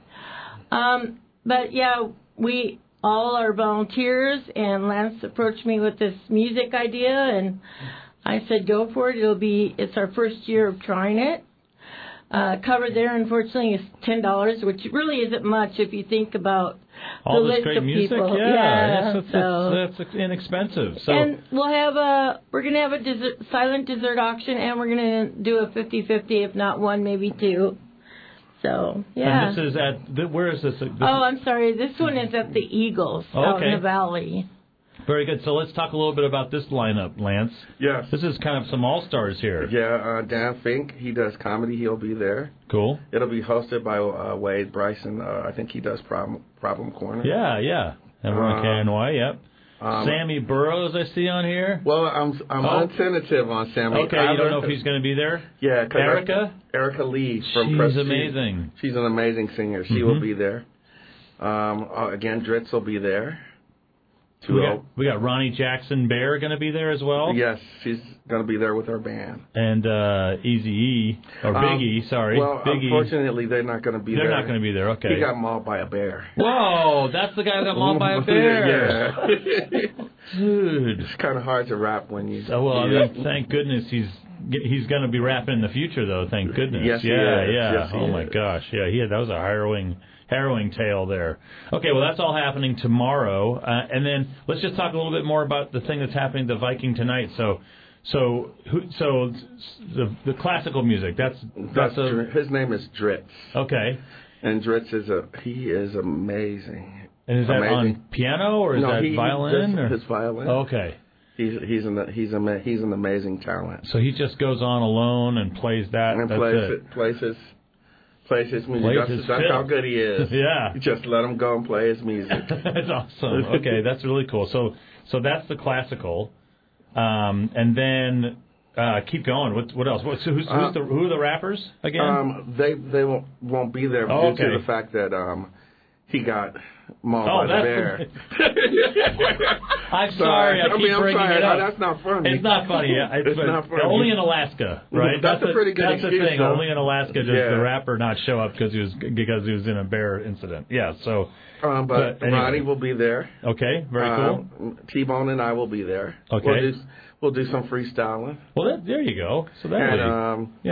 Um, but, yeah, we... all our volunteers, and Lance approached me with this music idea, and I said, go for it. It'll be, it's our first year of trying it. Uh, cover there, unfortunately, is ten dollars, which really isn't much if you think about all the this list great of music. people. Yeah, yeah that's, so. that's, that's inexpensive. So. And we'll have a, we're going to have a dessert, silent dessert auction, and we're going to do a fifty-fifty, if not one, maybe two. So, yeah. And this is at, the, where is this? this oh, I'm sorry. This one is at the Eagles oh, out okay. in the valley. Very good. So let's talk a little bit about this lineup, Lance. Yes. This is kind of some all-stars here. Yeah, uh, Dan Fink, he does comedy. He'll be there. Cool. It'll be hosted by uh, Wade Bryson. Uh, I think he does Problem Problem Corner. Yeah, yeah. And we're on K N Y, yep. Um, Sammy Burrows, I see on here. Well, I'm I'm oh. untentative on Sammy. Okay, you don't know if he's going to be there? Yeah. Erica? I, Erica Lee from She's Prestige. amazing. She's an amazing singer. She mm-hmm. will be there. Um, uh, again, Dritz will be there. We got, we got Ronnie Jackson Bear going to be there as well. Yes, she's going to be there with her band. And uh, Eazy-E, or um, Biggie, sorry. Well, Biggie. Unfortunately, they're not going to be they're there. They're not going to be there, okay. He got mauled by a bear. Whoa, that's the guy who got mauled by a bear. Yeah. Dude. It's kind of hard to rap when you... Oh, well, yeah. I mean, thank goodness he's... He's going to be rapping in the future, though. Thank goodness. Yes, yeah, he is. yeah. Yes, he oh is. my gosh, yeah. He had, that was a harrowing, harrowing tale there. Okay, well that's all happening tomorrow, uh, and then let's just talk a little bit more about the thing that's happening at the Viking tonight. So, so, who, so the the classical music. That's that's, that's a, his name is Dritz. Okay. And Dritz is a he is amazing. And is that amazing. on piano or is no, that he, violin? His, or? his violin. Okay. He's he's an he's a he's an amazing talent. So he just goes on alone and plays that. And that's plays it. it. Plays his plays his music. Plays that's his that's how good he is. Yeah. You just let him go and play his music. That's awesome. Okay, that's really cool. So so that's the classical, um, and then uh, keep going. What what else? What, so who's, who's uh, the who are the rappers again? Um, they they won't won't be there oh, due okay. to the fact that um he got mauled oh, by the bear. I'm sorry, I, I keep mean, I'm bringing sorry. it up. No, that's not funny. It's not funny. It's, it's not funny. Only in Alaska, right? That's, that's a pretty good That's excuse, the thing. though. Only in Alaska does yeah. the rapper not show up because he was because he was in a bear incident. Yeah. So. Um, but but anyway. Ronnie will be there. Okay. Very cool. Um, T-Bone and I will be there. Okay. We'll do, we'll do some freestyling. Well, that, there you go. So that and, way, um, yeah.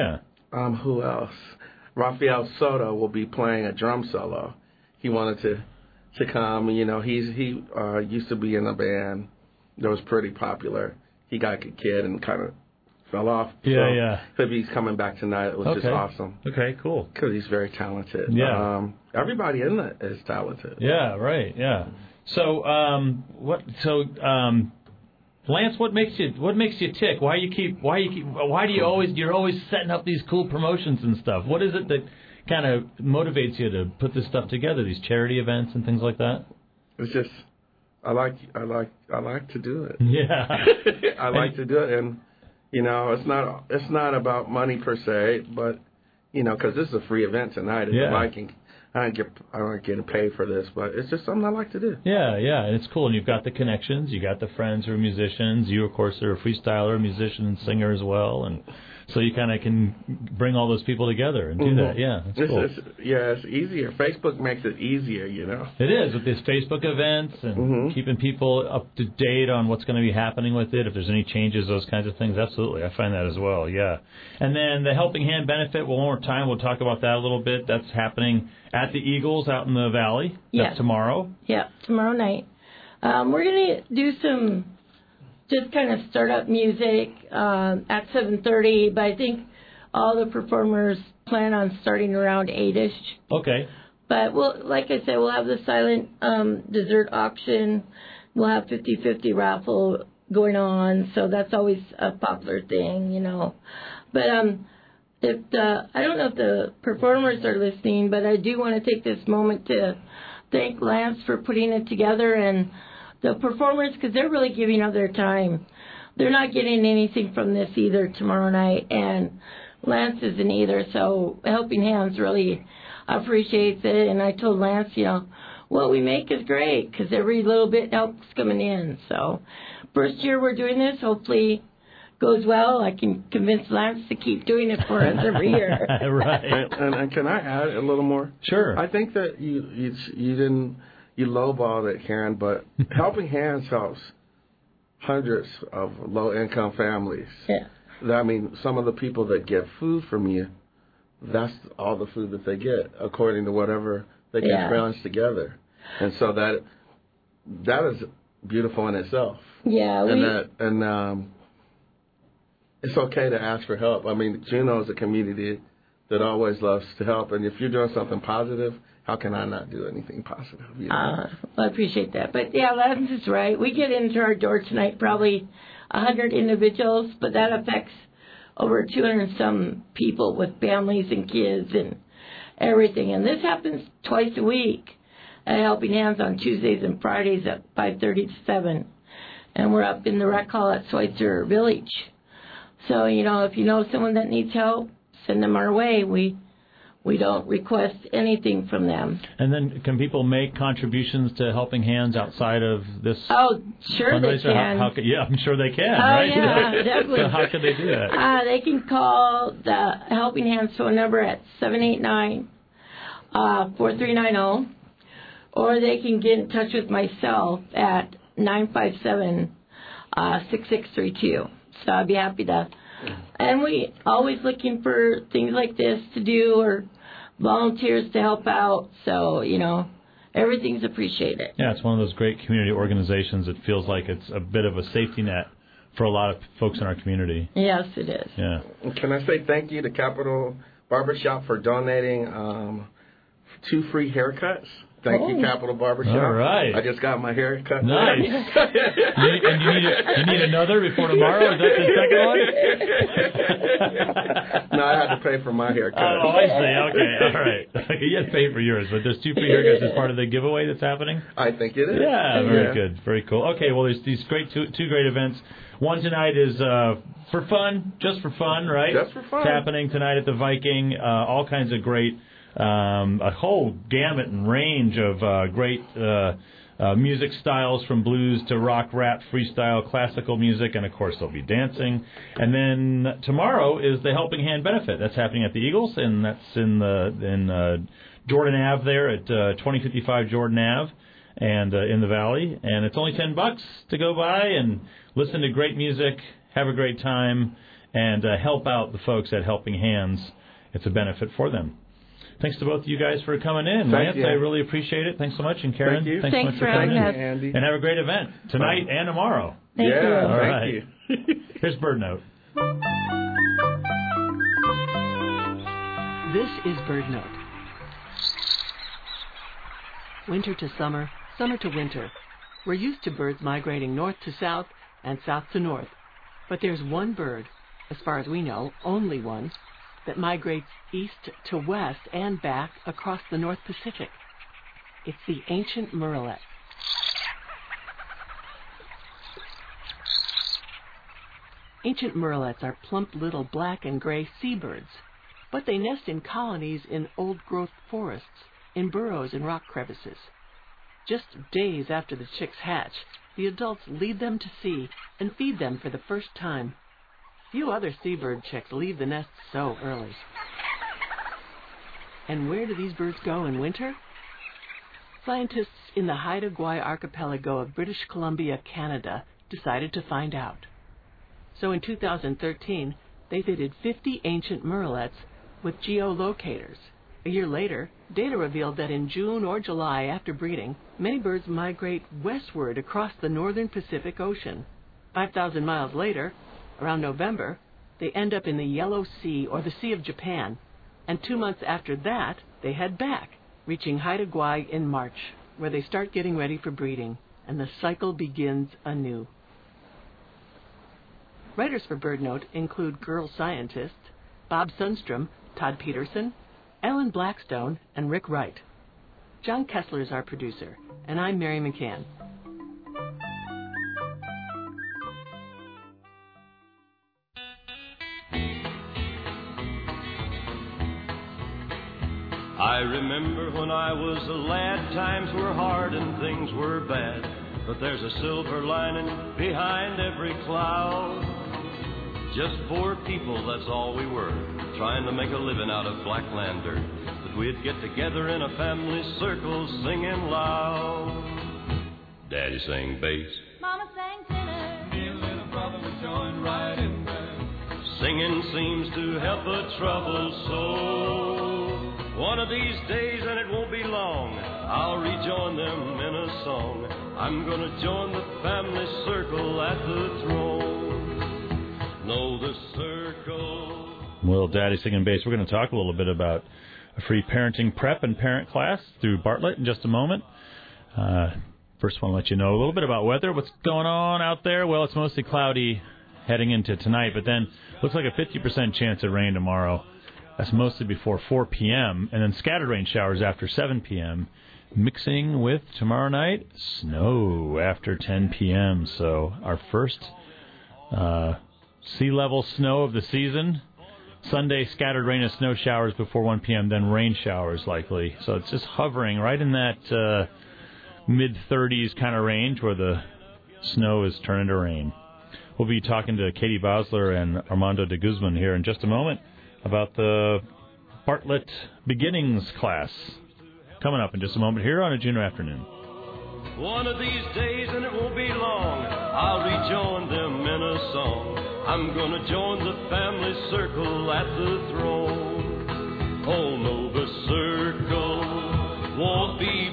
Um, who else? Rafael Soto will be playing a drum solo. He wanted to to come. You know, he's he uh, used to be in a band that was pretty popular. He got a kid and kind of fell off. Yeah, so yeah. But he's coming back tonight. It was Okay. just awesome. Okay, cool. Because he's very talented. Yeah. Um, everybody in it is talented. Yeah, right. Yeah. So, um, what? So, um, Lance, what makes you what makes you tick? Why you keep? Why you keep? Why do you always? You're always setting up these cool promotions and stuff. What is it that kind of motivates you to put this stuff together? These charity events and things like that. It's just I like I like I like to do it. Yeah. I like to do it, and you know, it's not it's not about money per se, but you know, because this is a free event tonight at Yeah. the Viking. I don't get I don't get paid for this, but it's just something I like to do. Yeah, yeah, and it's cool. And you've got the connections. You got the friends who are musicians. You, of course, are a freestyler, musician, and singer as well. And so you kind of can bring all those people together and do Mhm. that. Yeah, that's It's, cool. it's, yeah, it's easier. Facebook makes it easier, you know. It is with these Facebook events and Mhm. keeping people up to date on what's going to be happening with it. If there's any changes, those kinds of things. Absolutely, I find that as well. Yeah, and then the Helping Hand benefit. One more time, we'll talk about that a little bit. That's happening at the Eagles out in the Valley. Yeah. That's tomorrow. Yeah, tomorrow night. Um, we're going to do some just kind of start-up music um, at seven thirty, but I think all the performers plan on starting around eight-ish. Okay. But we'll, like I said, we'll have the silent um, dessert auction. We'll have fifty-fifty raffle going on, so that's always a popular thing, you know. But um, if the, I don't know if the performers are listening, but I do want to take this moment to thank Lance for putting it together and the performers, because they're really giving up their time. They're not getting anything from this either tomorrow night, and Lance isn't either, so Helping Hands really appreciates it. And I told Lance, you know, what we make is great because every little bit helps coming in. So first year we're doing this, hopefully goes well. I can convince Lance to keep doing it for us every year. Right. And, and, and can I add a little more? Sure. I think that you you, you didn't you lowballed it, Karen, but Helping Hands helps hundreds of low-income families. Yeah. I mean, some of the people that get food from you, that's all the food that they get, according to whatever they can Yeah. balance together. And so that that is beautiful in itself. Yeah. And we, that and um, it's okay to ask for help. I mean, Juneau is a community that always loves to help, and if you're doing something positive, how can I not do anything positive? You know? Uh, well, I appreciate that. But, yeah, Lance is right. We get into our door tonight probably one hundred individuals, but that affects over two hundred some people with families and kids and everything. And this happens twice a week at Helping Hands on Tuesdays and Fridays at five thirty to seven. And we're up in the rec hall at Schweitzer Village. So, you know, if you know someone that needs help, send them our way. We we don't request anything from them. And then can people make contributions to Helping Hands outside of this Oh, sure they fundraiser? can. How, how could, yeah, I'm sure they can, Oh, right? yeah, definitely. So how could they do that? Uh, they can call the Helping Hands phone number at seven eight nine, four three nine zero, or they can get in touch with myself at nine five seven, six six three two. So I'd be happy to. And we always looking for things like this to do or volunteers to help out. So, you know, everything's appreciated. Yeah, it's one of those great community organizations that feels like it's a bit of a safety net for a lot of folks in our community. Yes, it is. Yeah. Can I say thank you to Capital Barbershop for donating um, two free haircuts? Thank Oh. you, Capital Barbershop. All right. I just got my hair cut. Nice. you, and you need, a, you need another before tomorrow? Is that the second one? No, I had to pay for my haircut. Oh, I see. Okay. All right. Okay, you had to pay for yours, but there's two free haircuts as part of the giveaway that's happening? I think it is. Yeah, very Yeah. good. Very cool. Okay, well, there's these great two, two great events. One tonight is uh, for fun, just for fun, right? Just for fun. It's happening tonight at the Viking. Uh, all kinds of great, um, a whole gamut and range of uh, great uh, uh, music styles from blues to rock, rap, freestyle, classical music, and, of course, there'll be dancing. And then tomorrow is the Helping Hand benefit. That's happening at the Eagles, and that's in the in uh, Jordan Ave there at uh, twenty fifty-five Jordan Ave. And uh, in the Valley, and it's only ten bucks to go by and listen to great music, have a great time, and uh, help out the folks at Helping Hands. It's a benefit for them. Thanks to both of you guys for coming in. Thank Lance, you. I really appreciate it. Thanks so much. And Karen, Thank you. thanks, thanks so much for, for coming having in. us. Andy. And have a great event tonight Bye. and tomorrow. Thank yeah, you. All thank right. you. Here's Bird Note. This is Bird Note. Winter to summer, summer to winter. We're used to birds migrating north to south and south to north. But there's one bird, as far as we know, only one, that migrates east to west and back across the North Pacific. It's the ancient murrelet. Ancient murrelets are plump little black and gray seabirds, but they nest in colonies in old-growth forests, in burrows and rock crevices. Just days after the chicks hatch, the adults lead them to sea and feed them for the first time. Few other seabird chicks leave the nest so early. And where do these birds go in winter? Scientists in the Haida Gwaii archipelago of British Columbia, Canada, decided to find out. So in two thousand thirteen, they fitted fifty ancient murrelets with geolocators. A year later, data revealed that in June or July after breeding, many birds migrate westward across the northern Pacific Ocean. five thousand miles later, around November, they end up in the Yellow Sea or the Sea of Japan, and two months after that, they head back, reaching Haida Gwaii in March, where they start getting ready for breeding, and the cycle begins anew. Writers for BirdNote include girl scientists Bob Sundstrom, Todd Peterson, Ellen Blackstone, and Rick Wright. John Kessler is our producer, and I'm Mary McCann. I remember when I was a lad, times were hard and things were bad, but there's a silver lining behind every cloud. Just poor people, that's all we were, trying to make a living out of blackland dirt. But we'd get together in a family circle, singing loud. Daddy sang bass, Mama sang tenor, me and little brother would join right in there. singing seems to help a troubled soul. One of these days, and it won't be long, I'll rejoin them in a song. I'm gonna join the family circle at the throne. Know the circle. Well, Daddy singing bass. We're going to talk a little bit about a free parenting prep and parent class through Bartlett in just a moment. Uh, first, I want to let you know a little bit about weather. What's going on out there? Well, it's mostly cloudy heading into tonight, but then looks like a fifty percent chance of rain tomorrow. That's mostly before four p.m., and then scattered rain showers after seven p.m., mixing with tomorrow night snow after ten p.m. So our first uh, sea level snow of the season. Sunday, scattered rain and snow showers before one p.m., then rain showers likely. So it's just hovering right in that uh, mid-thirties kind of range where the snow is turning to rain. We'll be talking to Katie Bosler and Armando de Guzman here in just a moment about the Bartlett Beginnings class. Coming up in just a moment here on a Juneau afternoon. One of these days, and it won't be long, I'll rejoin them in a song. I'm gonna join the family circle at the throne. Oh no, the circle won't be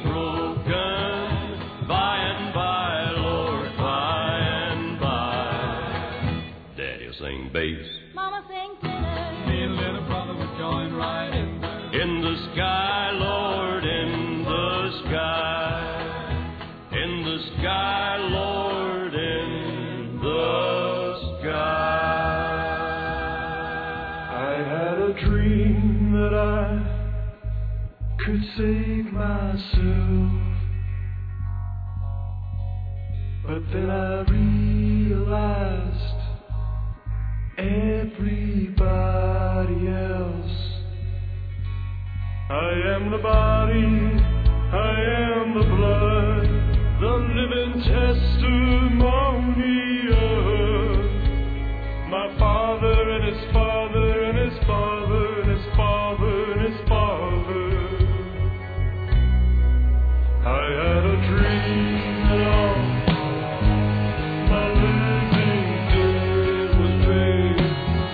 broken by and by, Lord, by and by. Daddy'll sing bass, Mama sang tenor, me and little brother would join right in there. in the sky, Lord, in the sky, in the sky, Lord, in the sky. I had a dream that I could save myself, but then I realized everybody else. I am the body, I am the blood, the living testimony of my father and his father and his father and his father and his father. I had a dream that all my living dead was paid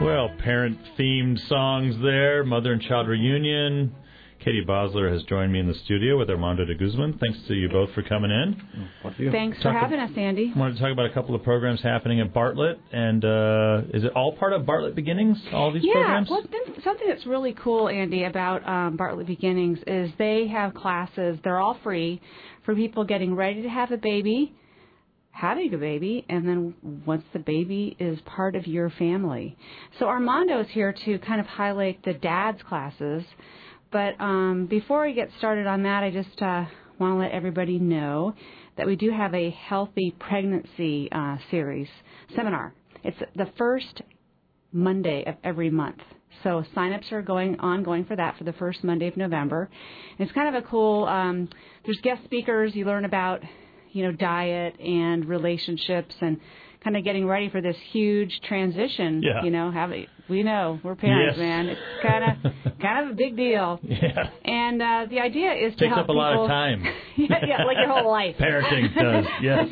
Well, parent-themed songs there, Mother and Child Reunion. Katie Bosler has joined me in the studio with Armando de Guzman. Thanks to you both for coming in. What you? Thanks talk for having us, Andy. I wanted to talk about a couple of programs happening at Bartlett. And uh, is it all part of Bartlett Beginnings, all these yeah, programs? Yeah, well, something that's really cool, Andy, about um, Bartlett Beginnings is they have classes. They're all free for people getting ready to have a baby, having a baby, and then once the baby is part of your family. So Armando's here to kind of highlight the dad's classes. But um, before we get started on that, I just uh, want to let everybody know that we do have a healthy pregnancy uh, series seminar. It's the first Monday of every month. So sign-ups are going ongoing for that for the first Monday of November. And it's kind of a cool, um, there's guest speakers. You learn about, you know, diet and relationships and kind of getting ready for this huge transition. Yeah. You know, have we know we're parents, yes. man. It's kind of kind of a big deal. Yeah. And uh, the idea is to Takes help up a people, lot of time. yeah, yeah, like your whole life. Parenting does, yes.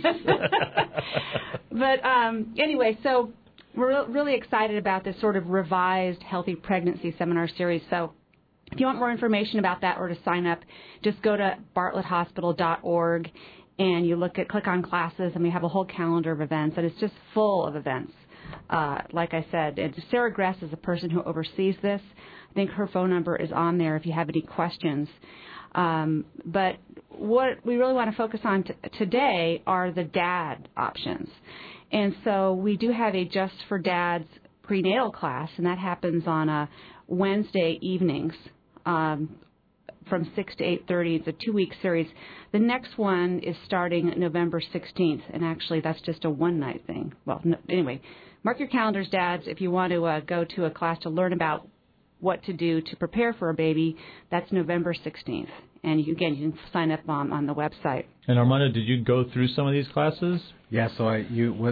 But um, anyway, so we're really excited about this sort of revised healthy pregnancy seminar series. So if you want more information about that or to sign up, just go to bartlett hospital dot org. And you look at, click on classes, and we have a whole calendar of events, and it's just full of events. Uh, like I said, and Sarah Gress is the person who oversees this. I think her phone number is on there if you have any questions. Um, but what we really want to focus on t- today are the dad options. And so we do have a Just for Dads prenatal class, and that happens on uh, Wednesday evenings. Um, from six to eight thirty. It's a two-week series. The next one is starting November sixteenth, and actually that's just a one-night thing. Well, no, anyway, mark your calendars, dads, if you want to uh, go to a class to learn about what to do to prepare for a baby. That's November sixteenth. And you, again, you can sign up on, on the website. And Armando, did you go through some of these classes? Yeah, so I, you what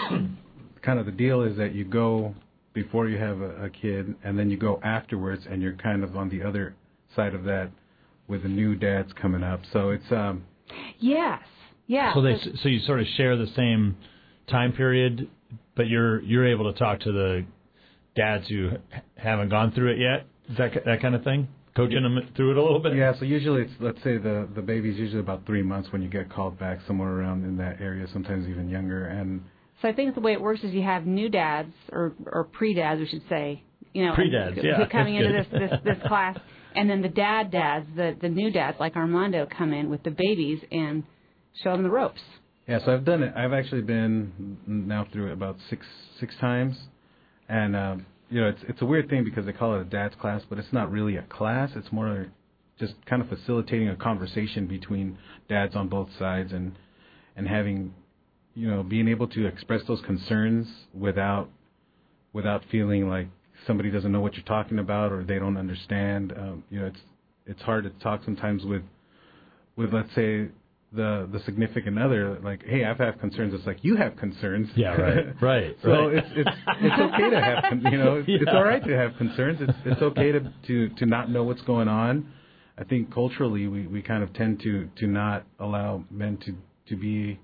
kind of the deal is that you go before you have a, a kid, and then you go afterwards, and you're kind of on the other side of that with the new dads coming up. So it's um yes yeah so they so you sort of share the same time period, but you're you're able to talk to the dads who haven't gone through it yet. Is that that kind of thing, coaching them through it a little bit? Yeah, so usually it's, let's say the the baby's usually about three months when you get called back, somewhere around in that area, sometimes even younger. And so I think the way it works is you have new dads or or pre-dads, we should say, you know, pre-dads, yeah, coming into this, this this class. And then the dad dads, the, the new dads like Armando, come in with the babies and show them the ropes. Yeah, so I've done it. I've actually been now through it about six six times, and um, you know it's it's a weird thing because they call it a dad's class, but it's not really a class. It's more just kind of facilitating a conversation between dads on both sides and and having, you know, being able to express those concerns without without feeling like somebody doesn't know what you're talking about or they don't understand. Um, you know, it's it's hard to talk sometimes with with let's say the the significant other. Like, hey, I've had concerns. It's like you have concerns. Yeah, right, right. So right. it's it's it's okay to have con- you know it's, yeah. it's all right to have concerns. It's it's okay to, to to not know what's going on. I think culturally we, we kind of tend to, to not allow men to to be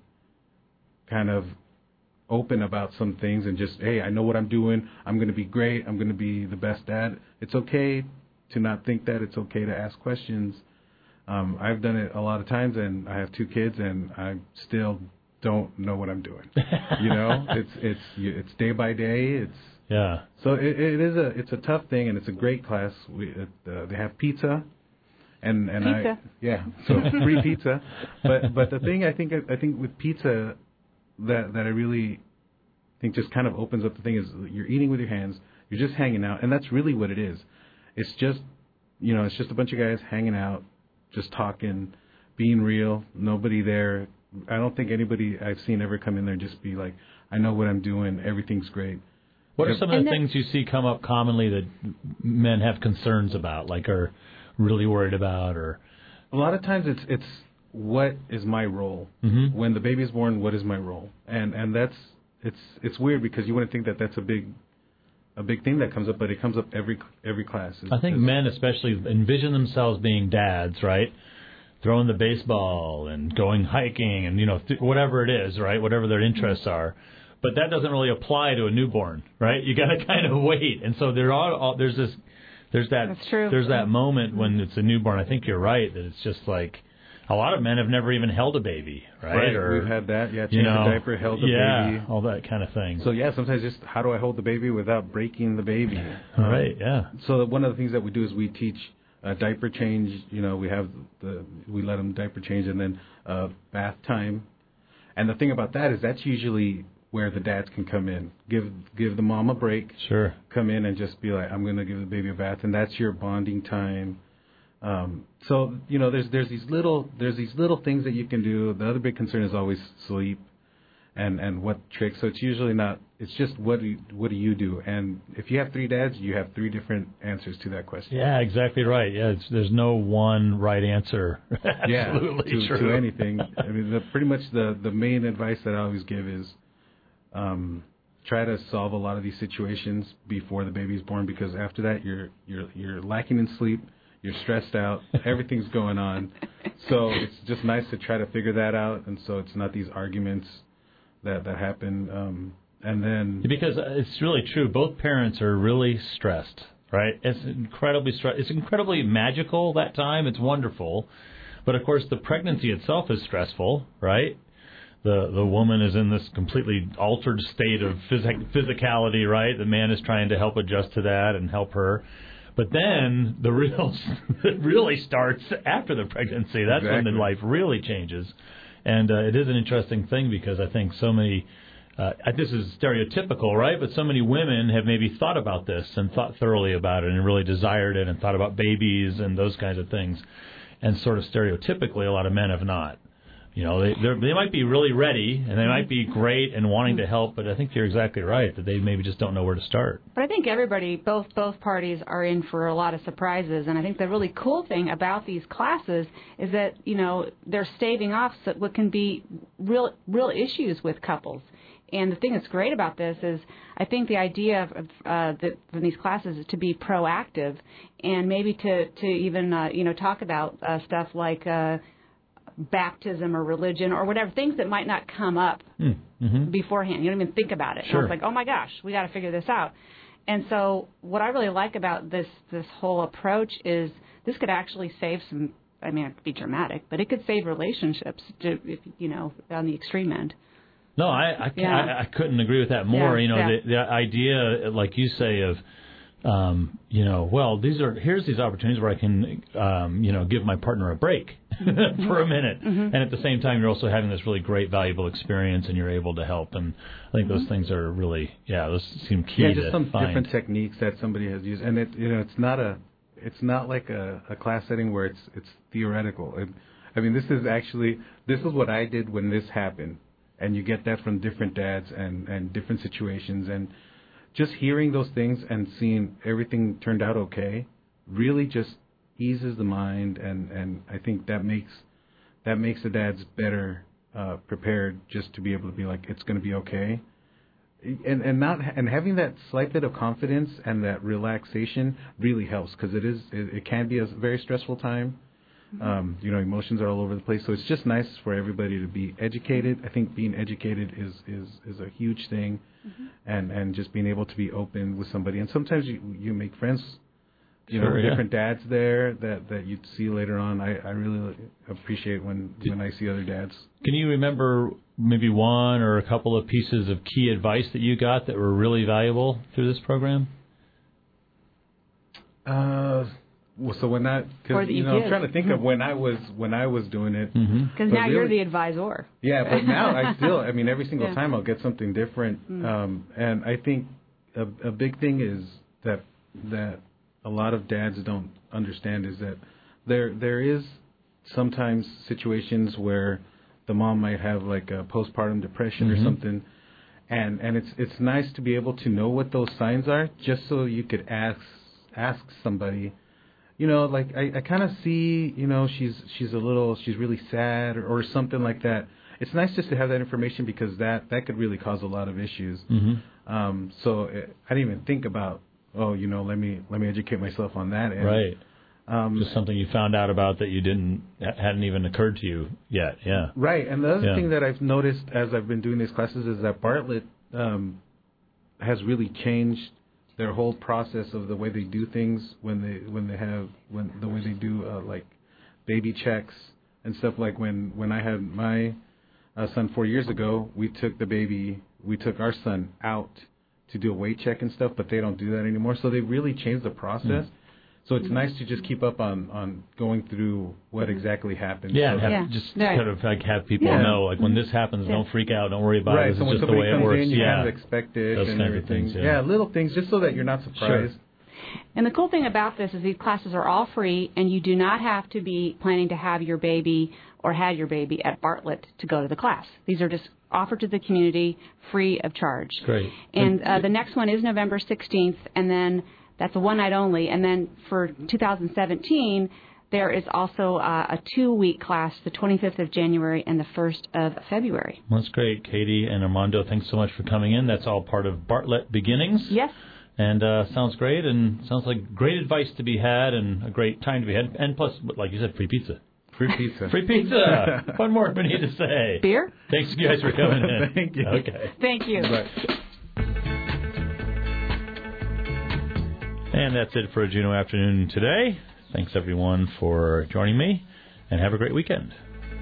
kind of open about some things and just, hey, I know what I'm doing. I'm going to be great. I'm going to be the best dad. It's okay to not think that. It's okay to ask questions. Um, I've done it a lot of times, and I have two kids, and I still don't know what I'm doing. You know, it's it's it's day by day. It's yeah. So it, it is a it's a tough thing, and it's a great class. We it, uh, they have pizza. And and pizza. I yeah, so free pizza. But but the thing I think I think with pizza that that I really think just kind of opens up the thing is you're eating with your hands, you're just hanging out, and that's really what it is. It's just, you know, it's just a bunch of guys hanging out, just talking, being real, nobody there. I don't think anybody I've seen ever come in there and just be like, I know what I'm doing, everything's great. What are some of the things you see come up commonly that men have concerns about, like are really worried about? Or a lot of times it's it's what is my role mm-hmm. when the baby's born? What is my role? And and that's it's it's weird because you wouldn't think that that's a big a big thing that comes up, but it comes up every every class. It's, I think men especially envision themselves being dads, right? Throwing the baseball and going hiking and, you know, th- whatever it is, right? Whatever their interests are. but that doesn't really apply to a newborn, right? You got to kind of wait, and so there are all, there's this there's that That's true. there's that moment when it's a newborn. I think you're right that it's just like. A lot of men have never even held a baby, right? Right, or, we've had that. Yeah, changed you know, the diaper, held the yeah, baby. all that kind of thing. So, yeah, sometimes just how do I hold the baby without breaking the baby? Um, right, yeah. So one of the things that we do is we teach uh, diaper change. You know, we have the we let them diaper change and then uh, bath time. And the thing about that is that's usually where the dads can come in. Give give the mom a break. Sure. Come in and just be like, I'm going to give the baby a bath. And that's your bonding time. Um, so you know, there's there's these little there's these little things that you can do. The other big concern is always sleep, and, and what tricks. So it's usually not. It's just what do you, what do you do? And if you have three dads, you have three different answers to that question. Yeah, exactly right. Yeah, it's, there's no one right answer. Absolutely yeah, to, true. to anything. I mean, the, pretty much the the main advice that I always give is, um, try to solve a lot of these situations before the baby's born, because after that you're you're you're lacking in sleep. You're stressed out. Everything's going on. So it's just nice to try to figure that out. And so it's not these arguments that, that happen. Um, and then... Because it's really true. Both parents are really stressed, right? It's incredibly stress. It's incredibly magical that time. It's wonderful. But, of course, the pregnancy itself is stressful, right? The the woman is in this completely altered state of phys- physicality, right? The man is trying to help adjust to that and help her. But then the real it really starts after the pregnancy. That's exactly. when the life really changes. And uh, it is an interesting thing because I think so many, uh, this is stereotypical, right? But so many women have maybe thought about this and thought thoroughly about it and really desired it and thought about babies and those kinds of things. And sort of stereotypically, a lot of men have not. You know, they they might be really ready and they might be great and wanting to help, but I think you're exactly right that they maybe just don't know where to start. But I think everybody, both both parties, are in for a lot of surprises. And I think the really cool thing about these classes is that, you know, they're staving off what can be real real issues with couples. And the thing that's great about this is I think the idea of uh, that in these classes is to be proactive and maybe to, to even, uh, you know, talk about uh, stuff like uh, baptism or religion or whatever, things that might not come up mm-hmm. beforehand. You don't even think about it. Sure. And it's like, oh, my gosh, we got to figure this out. And so what I really like about this this whole approach is this could actually save some, I mean, it could be dramatic, but it could save relationships, to, if, you know, on the extreme end. No, I I, Yeah. I I couldn't agree with that more. Yeah, you know, yeah. the, the idea, like you say, of um, you know, well, these are here's these opportunities where I can, um, you know, give my partner a break for a minute, Mm-hmm. and at the same time, you're also having this really great, valuable experience, and you're able to help. And I think those Mm-hmm. things are really, yeah, those seem key yeah, to just some find. different techniques that somebody has used, and it you know it's not a it's not like a, a class setting where it's it's theoretical. It, I mean, this is actually this is what I did when this happened, and you get that from different dads and and different situations, and just hearing those things and seeing everything turned out okay really just eases the mind, and, and I think that makes that makes the dads better uh, prepared just to be able to be like, it's going to be okay, and and not and having that slight bit of confidence and that relaxation really helps, because it is it, it can be a very stressful time. Um, you know, emotions are all over the place, so it's just nice for everybody to be educated. I think being educated is is, is a huge thing, mm-hmm. and and just being able to be open with somebody. And sometimes you you make friends, you Sure, know, yeah. different dads there that, that you'd see later on. I, I really appreciate when, when I see other dads. Can you remember maybe one or a couple of pieces of key advice that you got that were really valuable through this program? Uh. Well, so when I, Or because that you you know, I'm give. trying to think of when I was when I was doing it. Because But now you're really- the advisor. Yeah, but now I still, I mean, every single Yeah. time I'll get something different. Mm. Um, and I think a, a big thing is that that a lot of dads don't understand is that there there is sometimes situations where the mom might have like a postpartum depression Mhm. or something. And and it's it's nice to be able to know what those signs are, just so you could ask ask somebody. You know, like I, I kind of see, you know, she's she's a little, she's really sad or, or something like that. It's nice just to have that information, because that, that could really cause a lot of issues. Mm-hmm. Um, so it, I didn't even think about, oh, you know, let me let me educate myself on that end. Right. Um, Just something you found out about that you didn't hadn't even occurred to you yet. Yeah. Right. And the other yeah. thing that I've noticed as I've been doing these classes is that Bartlett um, has really changed their whole process of the way they do things when they when they have when the way they do uh, like baby checks and stuff. Like when when I had my uh, son four years ago, we took the baby, we took our son out to do a weight check and stuff, but they don't do that anymore. So they really changed the process. Mm. So it's nice to just keep up on, on going through what exactly happened. Yeah, so have, yeah. just right. kind of like have people yeah. know, like when this happens, yeah. don't freak out, don't worry about right. it. This so is when just the way comes it works. In, you yeah, kind of expect it Those and kinds everything. Of things, yeah. yeah, little things, just so that you're not surprised. Sure. And the cool thing about this is these classes are all free, and you do not have to be planning to have your baby or had your baby at Bartlett to go to the class. These are just offered to the community free of charge. Great. And uh, the next one is November sixteenth, and then that's a one night only. And then for two thousand seventeen, there is also uh, a two-week class, the twenty-fifth of January and the first of February. Well, that's great. Katie and Armando, thanks so much for coming in. That's all part of Bartlett Beginnings. Yes. And uh, sounds great, and sounds like great advice to be had and a great time to be had. And plus, like you said, free pizza. Free pizza. Free pizza. What more do we need to say? Beer? Thanks, you guys, for coming in. Thank you. Okay. Thank you. Bye. And that's it for a Juneau Afternoon today. Thanks, everyone, for joining me, and have a great weekend.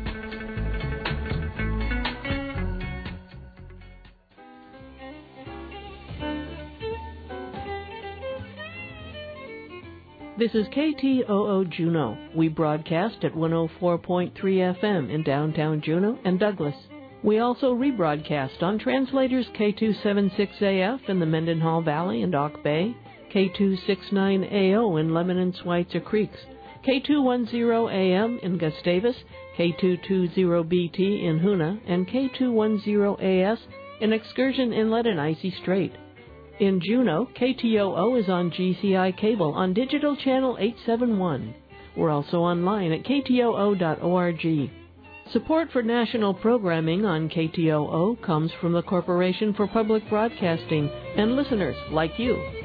This is K T O O Juneau. We broadcast at one oh four point three F M in downtown Juneau and Douglas. We also rebroadcast on translators K two seventy-six A F in the Mendenhall Valley and Auk Bay, K two sixty-nine A O in Lemon and Schweitzer Creeks, K two ten A M in Gustavus, K two twenty B T in Hoonah, and K two ten A S in Excursion Inlet and Icy Strait. In Juneau, K T O O is on G C I cable on digital channel eight seventy-one. We're also online at K T O O dot org. Support for national programming on K T O O comes from the Corporation for Public Broadcasting and listeners like you.